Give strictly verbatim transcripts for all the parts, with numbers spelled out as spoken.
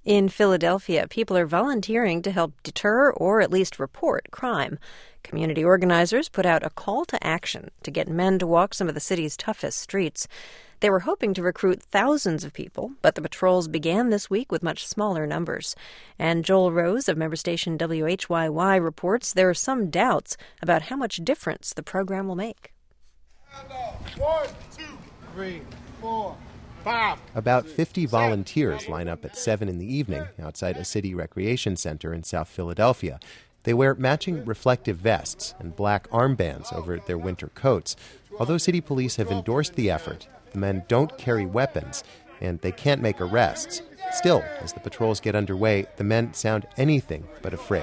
In Philadelphia, people are volunteering to help deter or at least report crime. Community organizers put out a call to action to get men to walk some of the city's toughest streets. They were hoping to recruit thousands of people, but the patrols began this week with much smaller numbers. And Joel Rose of member station W H Y Y reports there are some doubts about how much difference the program will make. One, two, three, four, five. About fifty volunteers line up at seven in the evening outside a city recreation center in South Philadelphia. They wear matching reflective vests and black armbands over their winter coats. Although city police have endorsed the effort, the men don't carry weapons, and they can't make arrests. Still, as the patrols get underway, the men sound anything but afraid.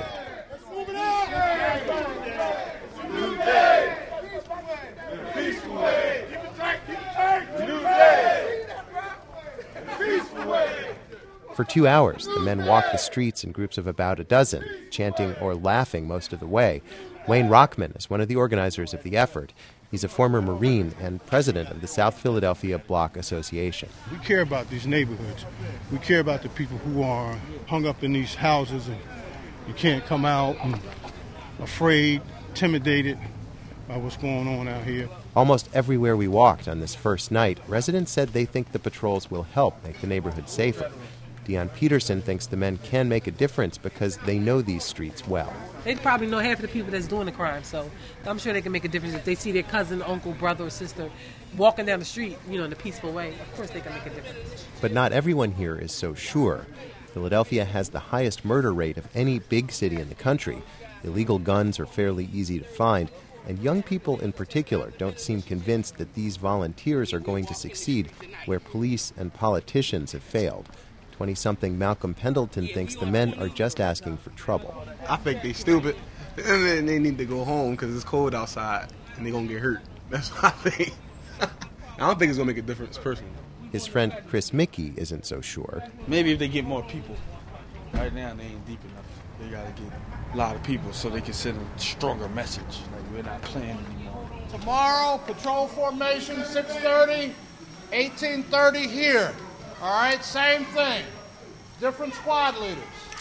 For two hours, the men walk the streets in groups of about a dozen, chanting or laughing most of the way. Wayne Rockman is one of the organizers of the effort. He's a former Marine and president of the South Philadelphia Block Association. We care about these neighborhoods. We care about the people who are hung up in these houses and you can't come out and afraid, intimidated by what's going on out here. Almost everywhere we walked on this first night, residents said they think the patrols will help make the neighborhood safer. Dion Peterson thinks the men can make a difference because they know these streets well. They probably know half of the people that's doing the crime, so I'm sure they can make a difference if they see their cousin, uncle, brother, or sister walking down the street, you know, in a peaceful way. Of course they can make a difference. But not everyone here is so sure. Philadelphia has the highest murder rate of any big city in the country. Illegal guns are fairly easy to find, and young people in particular don't seem convinced that these volunteers are going to succeed where police and politicians have failed. twenty-something Malcolm Pendleton thinks the men are just asking for trouble. I think they stupid, and then they need to go home because it's cold outside, and they're going to get hurt. That's what I think. I don't think it's going to make a difference, personally. His friend Chris Mickey isn't so sure. Maybe if they get more people. Right now, they ain't deep enough. They got to get a lot of people so they can send a stronger message. Like, we're not playing anymore. Tomorrow, patrol formation, six thirty, eighteen thirty here. All right, same thing. Different squad leaders.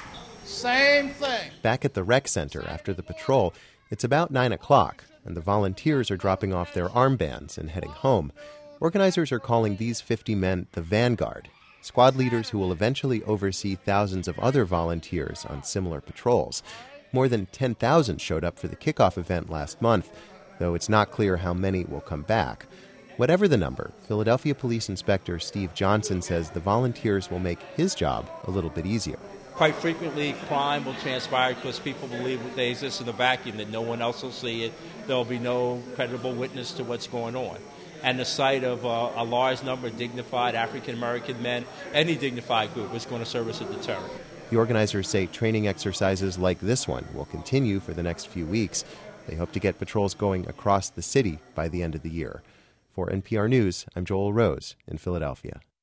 Same thing. Back at the rec center after the patrol, it's about nine o'clock, and the volunteers are dropping off their armbands and heading home. Organizers are calling these fifty men the Vanguard, squad leaders who will eventually oversee thousands of other volunteers on similar patrols. More than ten thousand showed up for the kickoff event last month, though it's not clear how many will come back. Whatever the number, Philadelphia Police Inspector Steve Johnson says the volunteers will make his job a little bit easier. Quite frequently, crime will transpire because people believe that they exist in a vacuum, that no one else will see it. There will be no credible witness to what's going on. And the sight of uh, a large number of dignified African-American men, any dignified group, is going to serve as a deterrent. The organizers say training exercises like this one will continue for the next few weeks. They hope to get patrols going across the city by the end of the year. For N P R News, I'm Joel Rose in Philadelphia.